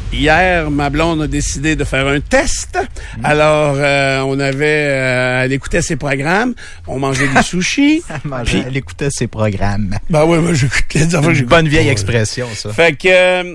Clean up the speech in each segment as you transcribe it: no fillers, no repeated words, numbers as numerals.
hier, ma blonde a décidé de faire un test. Alors, elle écoutait ses programmes, on mangeait des sushis. Elle écoutait ses programmes. Ben oui, moi j'écoutais des affaires. Une bonne vieille expression, ça. Fait que,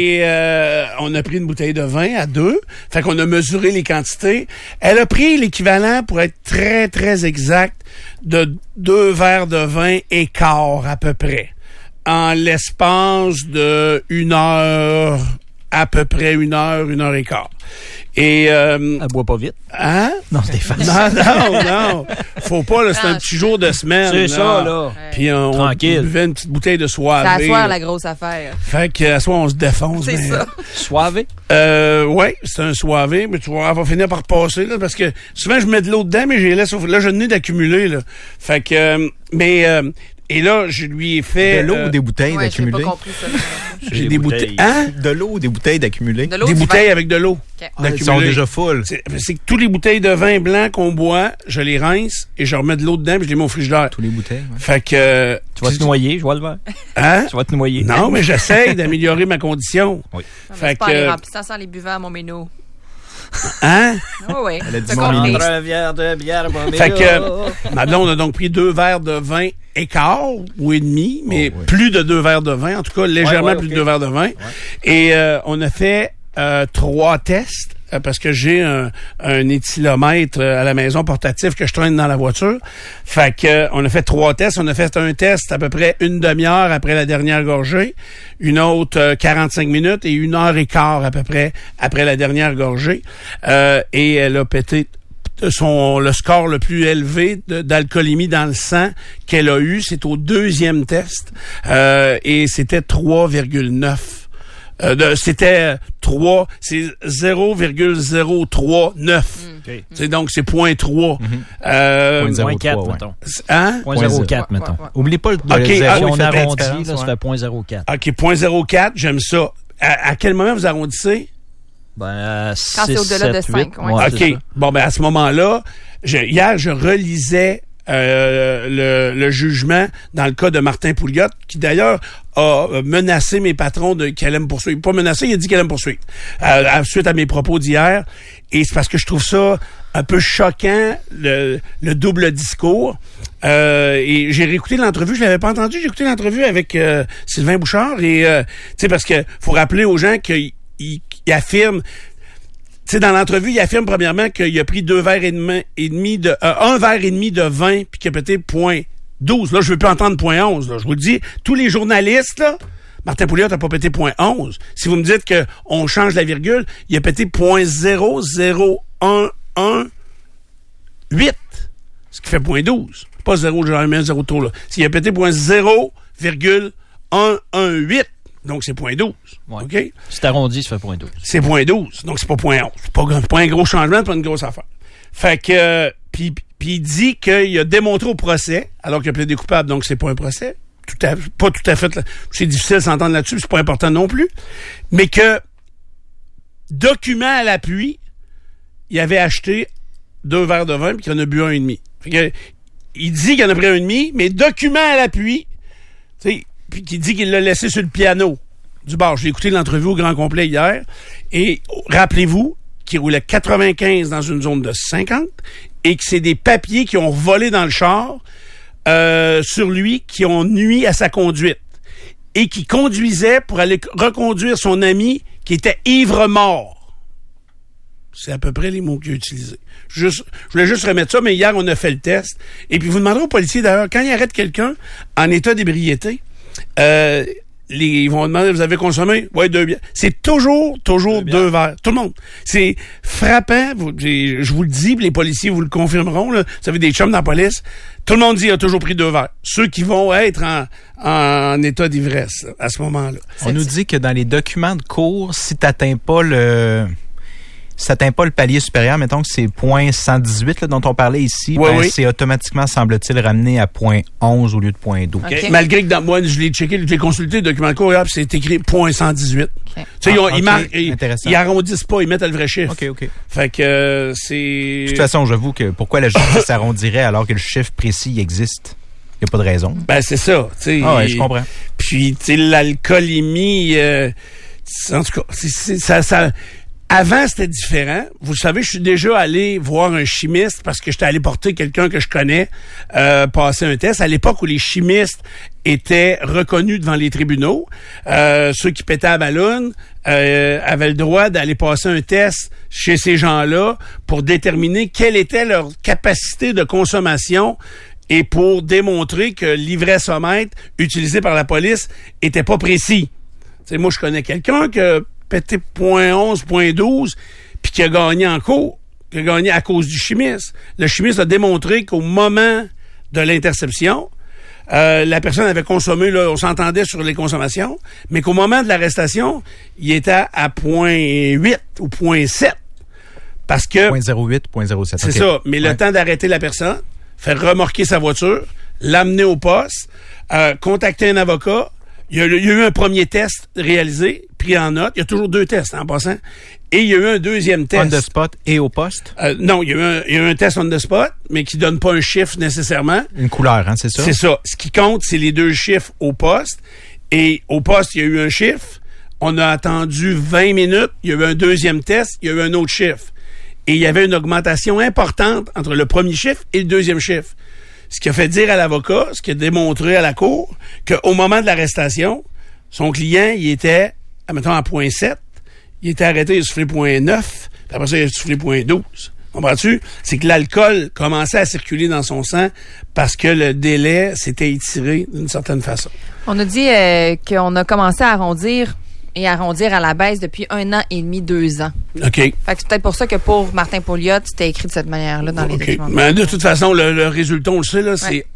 on a pris une bouteille de vin à 2. Fait qu'on a mesuré les quantités. Elle a pris l'équivalent, pour être très, très exact, de 2 verres de vin et quart à peu près. En l'espace de 1 heure, à peu près 1 heure et quart. Et elle boit pas vite. Hein? Non, Stéphane. Non. Faut pas, là, c'est un petit jour de semaine. C'est ça, là. Puis on buvait une petite bouteille de soivé. C'est à soir la grosse affaire. Fait qu'à soir, on se défonce. C'est ça. Soivé? Oui, c'est un soivé, mais tu vois, elle va finir par passer, là, parce que souvent, je mets de l'eau dedans, mais j'ai laisse, là, je n'ai d'accumuler, là. Fait que, et là, je lui ai fait... De l'eau ou des bouteilles Ouais, d'accumuler? J'ai pas compris ça. J'ai des bouteilles... Hein? De l'eau ou des bouteilles d'accumuler? De l'eau, Des du bouteilles vin. avec de l'eau. Okay. Elles sont déjà full. C'est que toutes les bouteilles de vin blanc qu'on boit, je les rince et je remets de l'eau dedans puis je les mets au frigidaire. Toutes les bouteilles, ouais. Fait que... Tu vas te noyer, je vois le verre. Hein? Tu vas te noyer. Non, mais j'essaye d'améliorer ma condition. Oui. Fait C'est pas en les que... remplissant sans les buveurs à mon méno. Hein? Oui. Elle a dit T'as mon compris. méno. Un verre de bière, bon, Fait que ma blonde a donc pris 2 verres de vin et quart ou et demi, mais oui. plus de 2 verres de vin, en tout cas légèrement Ouais, plus ok. de 2 verres de vin. Et on a fait 3 tests parce que j'ai un éthylomètre à la maison portatif que je traîne dans la voiture. Fait que on a fait 3 tests. On a fait un test à peu près 1 demi-heure après la dernière gorgée, une autre 45 minutes et 1 heure et quart à peu près après la dernière gorgée. Et elle a pété le score le plus élevé d'alcoolémie dans le sang qu'elle a eu. C'est au 2e test. Et c'était 3,9. C'était 3, c'est 0,039. Okay. C'est donc c'est 0.3. Moins 4, ouais. mettons. Hein? 0.04, mettons. Ouais. Oublie pas le Ok, zéro, ah, Si il on fait très arrondit, différence, là, ça ouais. fait 0.04. OK, 0.04, j'aime ça. À quel moment vous arrondissez? Ben, Quand c'est au-delà de 5, ouais. OK. Bon, ben à ce moment-là, hier, je relisais le jugement dans le cas de Martin Pouliot, qui d'ailleurs a menacé mes patrons qu'elle allait me poursuivre. Pas menacé, il a dit qu'elle allait me poursuivre. Suite à mes propos d'hier. Et c'est parce que je trouve ça un peu choquant, le double discours. Et j'ai réécouté l'entrevue, je l'avais pas entendu, j'ai écouté l'entrevue avec Sylvain Bouchard. Et tu sais, parce que faut rappeler aux gens qu'il affirme... Tu sais, dans l'entrevue, il affirme premièrement qu'il a pris 2 verres et demi de 1 verre et demi de vin puis qu'il a pété 0.12. Là, je veux plus entendre 0.11. Là, je vous le dis, tous les journalistes là, Martin Pouliot n'a pas pété 0.11. Si vous me dites que on change la virgule, il a pété 0.00118, ce qui fait 0.12. Pas 0, j'en mets un 0 trop là. S'il a pété 0.0118. Donc, c'est 0.12. Ouais. OK? Si t'arrondis, ça fait 0.12. C'est 0.12. Donc, c'est pas 0.11. C'est pas un gros changement, c'est pas une grosse affaire. Fait que, puis il dit qu'il a démontré au procès, alors qu'il a plaidé coupable, donc c'est pas un procès. Pas tout à fait. C'est difficile de s'entendre là-dessus, c'est pas important non plus. Mais que, document à l'appui, il avait acheté 2 verres de vin puis qu'il en a bu 1,5. Fait que, il dit qu'il en a pris 1,5, mais document à l'appui, tu sais, puis qui dit qu'il l'a laissé sur le piano du bar. J'ai écouté l'entrevue au grand complet hier. Et rappelez-vous qu'il roulait 95 dans une zone de 50 et que c'est des papiers qui ont volé dans le char sur lui, qui ont nui à sa conduite. Et qui conduisait pour aller reconduire son ami qui était ivre-mort. C'est à peu près les mots qu'il a utilisés. Je voulais juste remettre ça, mais hier, on a fait le test. Et puis, vous demanderez aux policiers, d'ailleurs, quand ils arrêtent quelqu'un en état d'ébriété, ils vont demander, vous avez consommé? Oui, 2 bières. C'est toujours 2 verres. Tout le monde. C'est frappant. Je vous le dis, les policiers vous le confirmeront, là. Vous avez des chums dans la police. Tout le monde dit qu'il a toujours pris 2 verres. Ceux qui vont être en état d'ivresse, là, à ce moment-là. On nous dit que dans les documents de cours, si t'atteins pas le palier supérieur, mettons que c'est 0.118 là, dont on parlait ici, oui. c'est automatiquement, semble-t-il, ramené à 0.11 au lieu de 0.12. Okay. Malgré que moi, je l'ai checké, j'ai consulté le document de cours, puis c'est écrit 0.118. Okay. Tu sais, intéressant. ils arrondissent pas, ils mettent le vrai chiffre. OK. Fait que c'est... De toute façon, j'avoue que pourquoi la justice s'arrondirait alors que le chiffre précis existe? Il n'y a pas de raison. Ben, c'est ça. Ah ouais, je comprends. Puis, tu sais, l'alcoolémie... En tout cas, ça avant, c'était différent. Vous savez, je suis déjà allé voir un chimiste parce que j'étais allé porter quelqu'un que je connais passer un test. À l'époque où les chimistes étaient reconnus devant les tribunaux, ceux qui pétaient à ballon avaient le droit d'aller passer un test chez ces gens-là pour déterminer quelle était leur capacité de consommation et pour démontrer que l'ivressomètre utilisé par la police était pas précis. T'sais, moi, je connais quelqu'un qui a pété .11, .12, puis qui a gagné en cours, qui a gagné à cause du chimiste. Le chimiste a démontré qu'au moment de l'interception, la personne avait consommé, là, on s'entendait sur les consommations, mais qu'au moment de l'arrestation, il était à .8 ou .7. Parce que... .08, .07. C'est ça. Mais le temps d'arrêter la personne, faire remorquer sa voiture, l'amener au poste, contacter un avocat. Il y a eu un premier test réalisé, pris en note. Il y a toujours 2 tests, en passant. Et il y a eu un deuxième test. On the spot et au poste? Non, il y a eu un test on the spot, mais qui donne pas un chiffre nécessairement. Une couleur, hein, c'est ça? C'est ça. Ce qui compte, c'est les 2 chiffres au poste. Et au poste, il y a eu un chiffre. On a attendu 20 minutes. Il y a eu un deuxième test. Il y a eu un autre chiffre. Et il y avait une augmentation importante entre le premier chiffre et le deuxième chiffre. Ce qui a fait dire à l'avocat, ce qui a démontré à la cour, qu'au moment de l'arrestation, son client, il était, admettons, à .7, il était arrêté, il a soufflé .9, puis après ça, il a soufflé .12. Comprends-tu? C'est que l'alcool commençait à circuler dans son sang parce que le délai s'était étiré d'une certaine façon. On a dit qu'on a commencé à arrondir à la baisse depuis 1 an et demi, 2 ans. OK. Fait que c'est peut-être pour ça que pour Martin Pouliot, c'était écrit de cette manière-là dans les documents. Mais de toute façon, le résultat, on le sait, là, c'est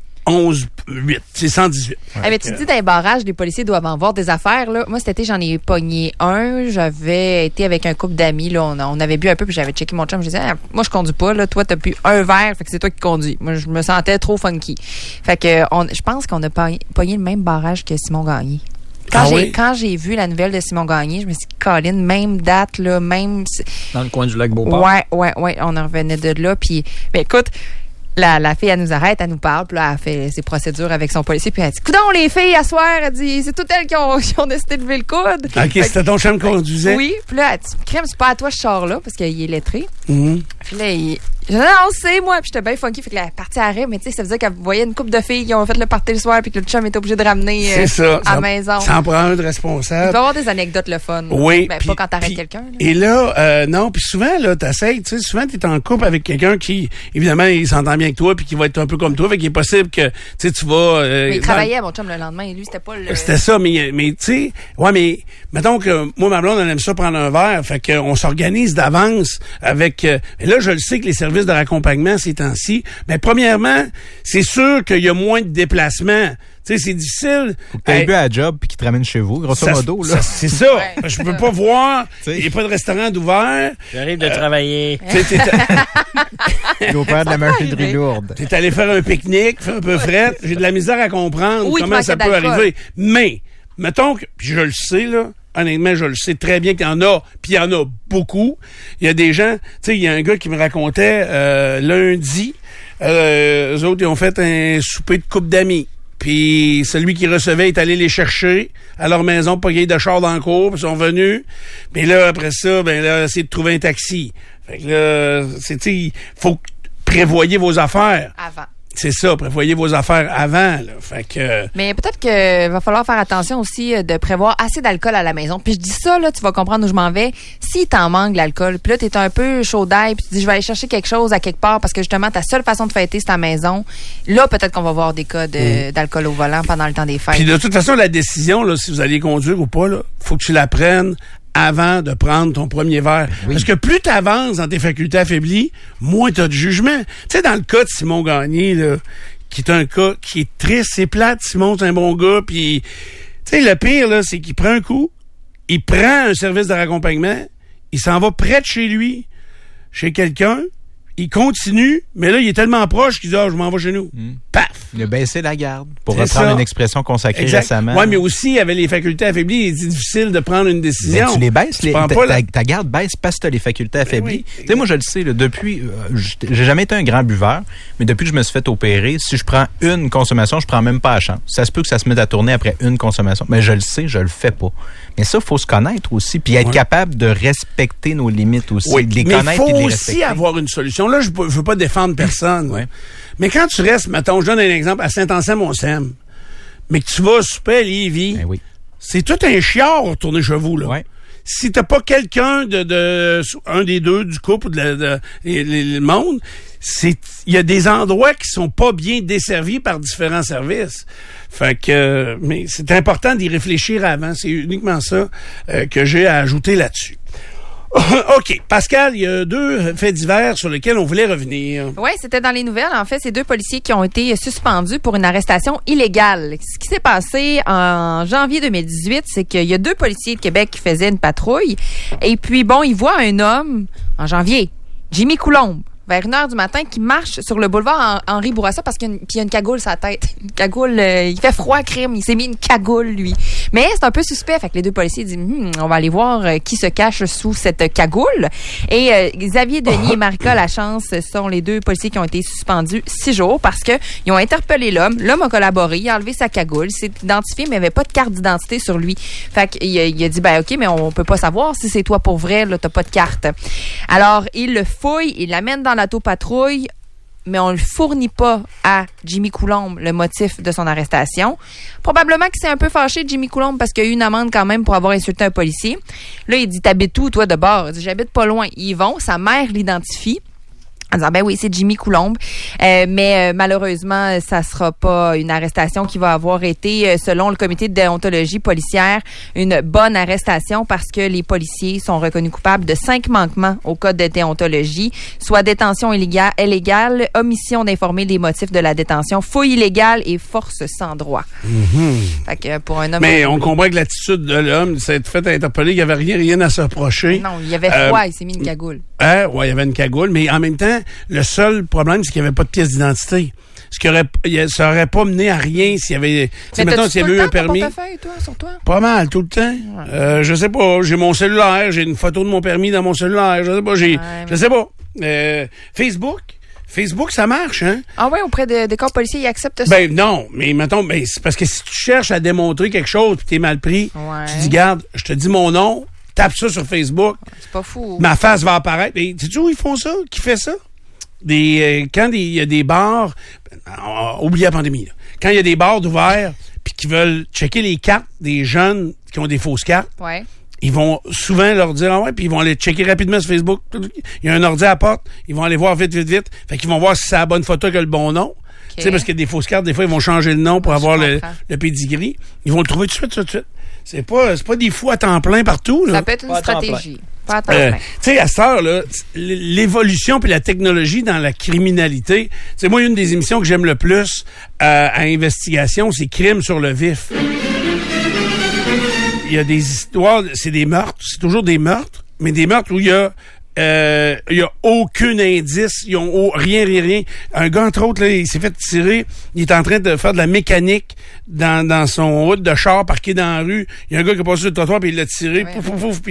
11,8. C'est 118. Mais tu dis dans les barrages, les policiers doivent en voir des affaires. Là. Moi, cet été, j'en ai pogné un. J'avais été avec un couple d'amis. Là, on avait bu un peu, puis j'avais checké mon chum. Je disais, moi, je conduis pas. Là. Toi, t'as bu un verre, fait que c'est toi qui conduis. Moi, je me sentais trop funky. Fait que je pense qu'on a pogné le même barrage que Simon Gagné. Quand j'ai vu la nouvelle de Simon Gagné, je me suis dit, Colin, même date, là, même... Dans le coin du lac Beauport. Ouais, on en revenait de là. Puis, ben écoute, la fille, elle nous arrête, elle nous parle, puis là, elle fait ses procédures avec son policier, puis elle dit, coudonc, les filles, à soir, elle dit, c'est toutes elles qui ont décidé de lever le coude. OK, c'était ton chum qui conduisait? Oui, puis là, elle dit, crème, c'est pas à toi, je sors là, parce qu'il est lettré. Mm-hmm. Puis là, je dis, non, c'est moi. Puis j'étais bien funky. Fait que la partie arrêt, mais tu sais, ça faisait qu'elle voyait une couple de filles qui ont fait le party le soir puis que le chum était obligé de ramener à la maison. Ça en prend un de responsable. Il peut y avoir des anecdotes le fun. Oui. Ben, pas quand t'arrêtes quelqu'un. Là. Et là, non, puis souvent, là, t'essayes, tu sais, souvent, t'es en couple avec quelqu'un qui, évidemment, il s'entend bien avec toi puis qui va être un peu comme toi. Fait qu'il est possible que, tu sais, tu vas... mais il travaillait, mon chum, le lendemain. Et lui, c'était pas le... C'était ça, mais tu sais, ouais, mais mettons que moi, ma blonde, elle aime ça prendre un verre. Fait qu'on s'organise d'avance avec... et là, je le sais que les services de raccompagnement ces temps-ci, mais premièrement, c'est sûr qu'il y a moins de déplacements. Tu sais, c'est difficile. Faut que t'aies bu à la job puis qu'il te ramène chez vous, grosso modo, là. C'est ça. Ouais. Je peux pas voir. Il n'y a pas de restaurant d'ouvert. J'arrive de travailler. Au père de la machinerie lourde. T'es allé faire un pique-nique, faire un peu fret. J'ai de la misère à comprendre comment ça peut arriver. Mais, mettons que, puis je le sais, là, honnêtement, je le sais très bien qu'il y en a, puis il y en a beaucoup. Il y a des gens, tu sais, il y a un gars qui me racontait lundi, eux autres, ils ont fait un souper de couple d'amis. Puis celui qui recevait est allé les chercher à leur maison, pas qu'il y ait de char dans le cours, puis ils sont venus. Puis là, après ça, ben là, essayer de trouver un taxi. Fait que là, tu sais, faut prévoyer vos affaires. Avant. C'est ça, prévoyez vos affaires avant. Là. Fait que... Mais peut-être qu'il va falloir faire attention aussi de prévoir assez d'alcool à la maison. Puis je dis ça, là, tu vas comprendre où je m'en vais. Si t'en manques l'alcool, puis là, t'es un peu chaud d'ail, puis tu dis, je vais aller chercher quelque chose à quelque part parce que justement, ta seule façon de fêter, c'est à la maison. Là, peut-être qu'on va voir des cas d'alcool au volant pendant le temps des fêtes. Puis de toute façon, la décision, là, si vous allez conduire ou pas, là, faut que tu la prennes avant de prendre ton premier verre. Oui. Parce que plus tu avances dans tes facultés affaiblies, moins tu as de jugement. Tu sais, dans le cas de Simon Gagné, là, qui est un cas qui est triste, c'est plate, Simon, c'est un bon gars, puis tu sais, le pire, là, c'est qu'il prend un coup, il prend un service de raccompagnement, il s'en va près de chez lui, chez quelqu'un, il continue, mais là, il est tellement proche qu'il dit « Ah, je m'en vais chez nous. Paf! Il a baissé la garde, pour C'est reprendre ça. une expression consacrée récemment. Oui, mais aussi, il avait les facultés affaiblies. Il est difficile de prendre une décision. Ben, tu les baisses, Tu prends pas la- ta garde baisse parce que tu as les facultés affaiblies. oui, Tu sais, moi, je le sais, là, depuis, j'ai jamais été un grand buveur, mais depuis que je me suis fait opérer, si je prends une consommation, je prends même pas la chance. Ça se peut que ça se mette à tourner après une consommation, mais je le sais, je le fais pas. Mais ça, faut se connaître aussi, puis être capable de respecter nos limites aussi, Oui, de les mais il connaître faut et de les aussi respecter. avoir une solution. Là, je veux pas défendre personne. Ouais. Mais quand tu restes, mettons, je donne un exemple, à Saint-Anselme-on-Sème, mais que tu vas souper à Lévis, Ben oui. c'est tout un chiard retourner chez vous, là. Ouais. Si t'as pas quelqu'un un des deux du couple ou le monde, il y a des endroits qui sont pas bien desservis par différents services. Fait que, mais c'est important d'y réfléchir avant. C'est uniquement ça que j'ai à ajouter là-dessus. OK. Pascal, il y a 2 faits divers sur lesquels on voulait revenir. Oui, c'était dans les nouvelles. En fait, c'est 2 policiers qui ont été suspendus pour une arrestation illégale. Ce qui s'est passé en janvier 2018, c'est qu'il y a 2 policiers de Québec qui faisaient une patrouille. Et puis, bon, ils voient un homme, en janvier, Jimmy Coulombe, vers 1h du matin, qui marche sur le boulevard Henri Bourassa parce qu'il y a une cagoule sur la tête. Une cagoule, il fait froid, crime, il s'est mis une cagoule, lui. Mais c'est un peu suspect. Fait que les 2 policiers disent, on va aller voir qui se cache sous cette cagoule. Et Xavier Denis et Marika Lachance sont les 2 policiers qui ont été suspendus 6 jours parce que ils ont interpellé l'homme. L'homme a collaboré, il a enlevé sa cagoule, il s'est identifié, mais il n'y avait pas de carte d'identité sur lui. Fait qu'il a dit, ben OK, mais on peut pas savoir si c'est toi pour vrai, là, t'as pas de carte. Alors, il le fouille, il l'amène dans l'autopatrouille, mais on ne fournit pas à Jimmy Coulombe le motif de son arrestation. Probablement qu'il s'est un peu fâché, Jimmy Coulombe, parce qu'il y a eu une amende quand même pour avoir insulté un policier. Là, il dit, t'habites où, toi, de bord? Il dit, j'habite pas loin. Ils vont, sa mère l'identifie. En disant, ben oui, c'est Jimmy Coulombe. Mais malheureusement, ça sera pas une arrestation qui va avoir été, selon le comité de déontologie policière, une bonne arrestation parce que les policiers sont reconnus coupables de 5 manquements au code de déontologie, soit détention illégale, omission d'informer des motifs de la détention, fouille illégale et force sans droit. Fait que pour un homme... Mais on comprend que l'attitude de l'homme, s'être fait interpeller, il n'y avait rien à se reprocher. Non, il y avait froid, il s'est mis une cagoule. Ouais, il y avait une cagoule, mais en même temps, le seul problème, c'est qu'il n'y avait pas de pièce d'identité. Ça aurait pas mené à rien s'il y avait... mettons, s'il y avait eu un permis. Portefeuille, toi, sur toi? Pas mal, tout le temps. Je sais pas, j'ai mon cellulaire, j'ai une photo de mon permis dans mon cellulaire, je sais pas, je sais pas. Facebook, ça marche, hein? Ah ouais, auprès des corps policiers, ils acceptent ça? Ben non, mais mettons, c'est parce que si tu cherches à démontrer quelque chose pis t'es mal pris, tu dis, garde, je te dis mon nom, tape ça sur Facebook. C'est pas fou. Ma face va apparaître. Mais sais-tu où ils font ça? Qui fait ça? Quand il y a des bars, oublie la pandémie, là. Quand il y a des bars d'ouverts puis qui veulent checker les cartes des jeunes qui ont des fausses cartes, Ouais. ils vont souvent leur dire, puis ils vont aller checker rapidement sur Facebook. Il y a un ordi à la porte, ils vont aller voir vite. Fait qu'ils vont voir si c'est la bonne photo que le bon nom. Tu sais, parce que des fausses cartes, des fois, ils vont changer le nom pour avoir le pedigree. Ils vont le trouver tout de suite. C'est pas des fous à temps plein partout, là. Ça peut être une Pas à temps stratégie. Pas à temps plein. Tu sais, à cette heure, là, l'évolution puis la technologie dans la criminalité, c'est moi une des émissions que j'aime le plus à investigation, c'est Crime sur le vif. Il y a des histoires, c'est des meurtres, c'est toujours des meurtres, mais des meurtres où il y a aucun indice, ils ont rien. Un gars, entre autres, là, il s'est fait tirer, il est en train de faire de la mécanique dans son route de char parqué dans la rue. Il y a un gars qui est passé sur le trottoir puis il l'a tiré, pouf,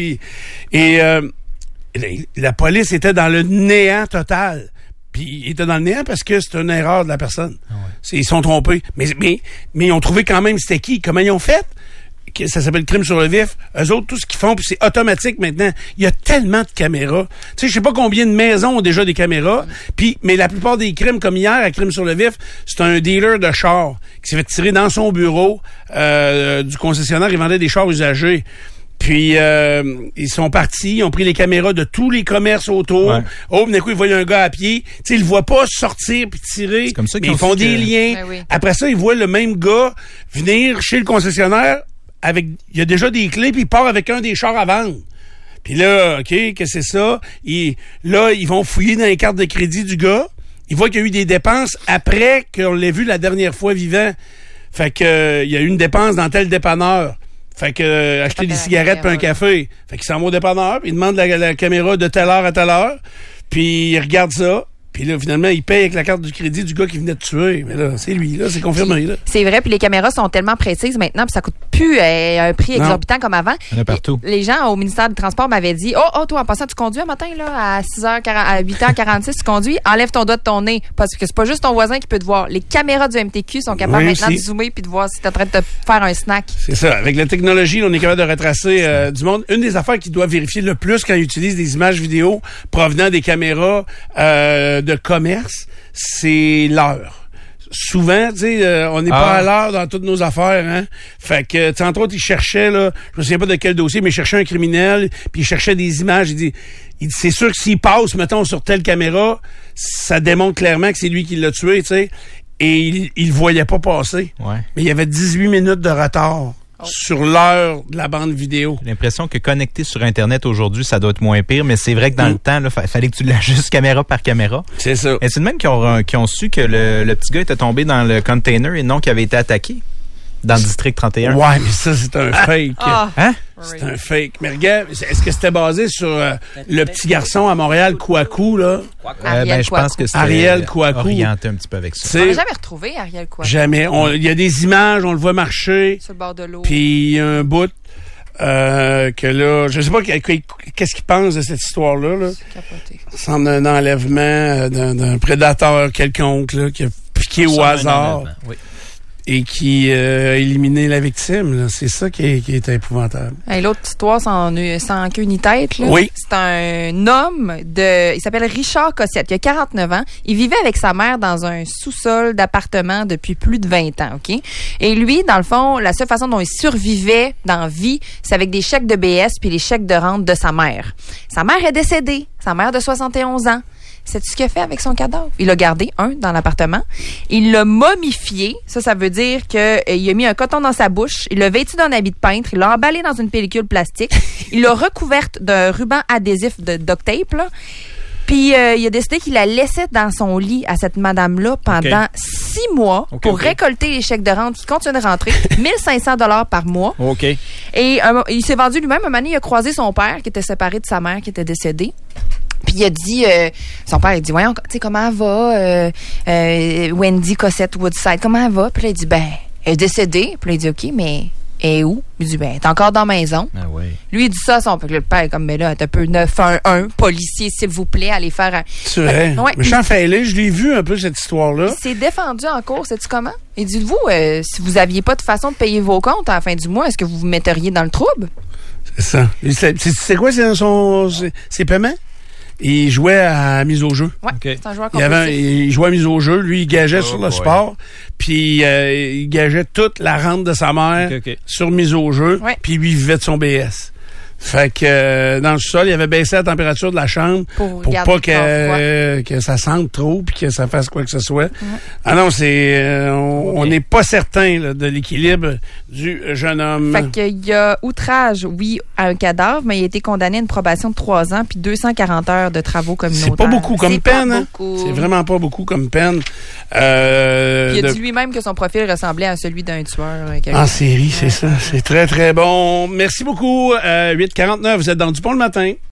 la police était dans le néant total. Puis il était dans le néant parce que c'est une erreur de la personne. Ils sont trompés. Mais ils ont trouvé quand même c'était qui. Comment ils ont fait? Ça s'appelle Crime sur le vif. Eux autres, tout ce qu'ils font, puis c'est automatique maintenant. Il y a tellement de caméras. Tu sais, je sais pas combien de maisons ont déjà des caméras. Mais la plupart des crimes, comme hier, à Crime sur le vif, c'est un dealer de chars qui s'est fait tirer dans son bureau du concessionnaire. Il vendait des chars usagés. Puis, ils sont partis, ils ont pris les caméras de tous les commerces autour. Ouais. Oh, d'un coup, ils voient un gars à pied. Tu sais, ils le voient pas sortir puis tirer. C'est comme ça qu'ils font des liens. Ben oui. Après ça, ils voient le même gars venir chez le concessionnaire il y a déjà des clés puis il part avec un des chars à vendre. Puis là, OK, qu'est-ce que c'est ça? Ils vont fouiller dans les cartes de crédit du gars. Ils voient qu'il y a eu des dépenses après qu'on l'ait vu la dernière fois vivant. Fait que, il y a eu une dépense dans tel dépanneur. Fait que, acheter des cigarettes puis un café. Fait qu'il s'en va au dépanneur, puis il demande la caméra de telle heure à telle heure, puis il regarde ça. Puis là, finalement, il paye avec la carte du crédit du gars qui venait de tuer. Mais là, c'est lui, là, c'est confirmé, là. C'est vrai, puis les caméras sont tellement précises maintenant, puis ça coûte plus un prix exorbitant comme avant. Il y en a partout. Les gens au ministère du Transport m'avaient dit toi, en passant, tu conduis un matin, là, à 8h46, tu conduis, enlève ton doigt de ton nez, parce que c'est pas juste ton voisin qui peut te voir. Les caméras du MTQ sont capables maintenant de zoomer puis de voir si t'es en train de te faire un snack. C'est ça. Avec la technologie, on est capable de retracer du monde. Une des affaires qu'ils doivent vérifier le plus quand ils utilisent des images vidéo provenant des caméras de commerce, c'est l'heure. Souvent, tu sais, on n'est pas à l'heure dans toutes nos affaires, hein. Fait que, tu sais, entre autres, il cherchait, là, je me souviens pas de quel dossier, mais il cherchait un criminel, puis il cherchait des images. Il dit, c'est sûr que s'il passe, mettons, sur telle caméra, ça démontre clairement que c'est lui qui l'a tué, tu sais. Et il le voyait pas passer. Ouais. Mais il y avait 18 minutes de retard sur l'heure de la bande vidéo. J'ai l'impression que connecté sur Internet aujourd'hui, ça doit être moins pire, mais c'est vrai que dans le temps, il fallait que tu l'ajustes caméra par caméra. C'est ça. Et c'est de même qui ont su que le petit gars était tombé dans le container et non qu'il avait été attaqué dans le district 31. Ouais, mais ça, c'est un fake. Hein? C'est un fake. Mais regarde, est-ce que c'était basé sur le petit garçon à Montréal, Kouakou, là? Je pense que c'était Ariel Kouakou. orienté un petit peu avec ça. On l'a jamais retrouvé, Ariel Kouakou. Jamais. Il y a des images, on le voit marcher. Sur le bord de l'eau. Puis il y a un bout que là, je sais pas qu'est-ce qu'il pense de cette histoire-là. Là. Ça semble un enlèvement d'un prédateur quelconque là, qui a piqué au hasard. Oui. Et qui a éliminé la victime. Là. C'est ça qui est épouvantable. Hey, l'autre histoire sans queue ni tête. Là. Oui. C'est un homme il s'appelle Richard Cossette, il a 49 ans. Il vivait avec sa mère dans un sous-sol d'appartement depuis plus de 20 ans, OK? Et lui, dans le fond, la seule façon dont il survivait dans la vie, c'est avec des chèques de BS puis les chèques de rente de sa mère. Sa mère est décédée, sa mère de 71 ans. Sais-tu ce qu'il a fait avec son cadavre? Il l'a gardé, dans l'appartement. Il l'a momifié. Ça veut dire qu'il a mis un coton dans sa bouche. Il l'a vêtu d'un habit de peintre. Il l'a emballé dans une pellicule plastique. Il l'a recouverte d'un ruban adhésif de duct tape, là. Puis, il a décidé qu'il la laissait dans son lit à cette madame-là pendant 6 mois pour récolter les chèques de rente qui continuent de rentrer. 1500 $ par mois. OK. Et il s'est vendu lui-même. Un moment donné, il a croisé son père qui était séparé de sa mère qui était décédée. Puis il a dit, son père, il dit, voyons, tu sais, comment elle va, Wendy Cossette Woodside, comment elle va? Puis là, il dit, elle est décédée. Puis là, il dit, OK, mais elle est où? Il dit, elle est encore dans la maison. Ah oui. Lui, il dit ça à son père. Le père est comme, mais là, t'as un peu 911, policier, s'il vous plaît, allez faire un... C'est vrai. Ouais, Méchant fêlé, je l'ai vu un peu, cette histoire-là. Il s'est défendu en cours, sais-tu comment? Il dit, vous, si vous aviez pas de façon de payer vos comptes à la fin du mois, est-ce que vous vous metteriez dans le trouble? C'est ça. C'est quoi ses paiements? Il jouait à mise au jeu. Ouais, Okay. c'est un joueur compétitif. Il jouait à mise au jeu. Lui, il gageait sur le sport. Puis, il gageait toute la rente de sa mère sur mise au jeu. Ouais. Puis, lui, il vivait de son BS. Fait que dans le sol, il avait baissé la température de la chambre pour pas que ça sente trop puis que ça fasse quoi que ce soit. Ouais. Ah non, on n'est pas certain là, de l'équilibre du jeune homme. Fait qu'il y a outrage, oui, à un cadavre, mais il a été condamné à une probation de 3 ans puis 240 heures de travaux communautaires. C'est pas beaucoup comme peine. Hein? C'est vraiment pas beaucoup comme peine. Il a dit lui-même que son profil ressemblait à celui d'un tueur. En série, c'est ça. C'est très, très bon. Merci beaucoup. 8h49, vous êtes dans Dupont le matin.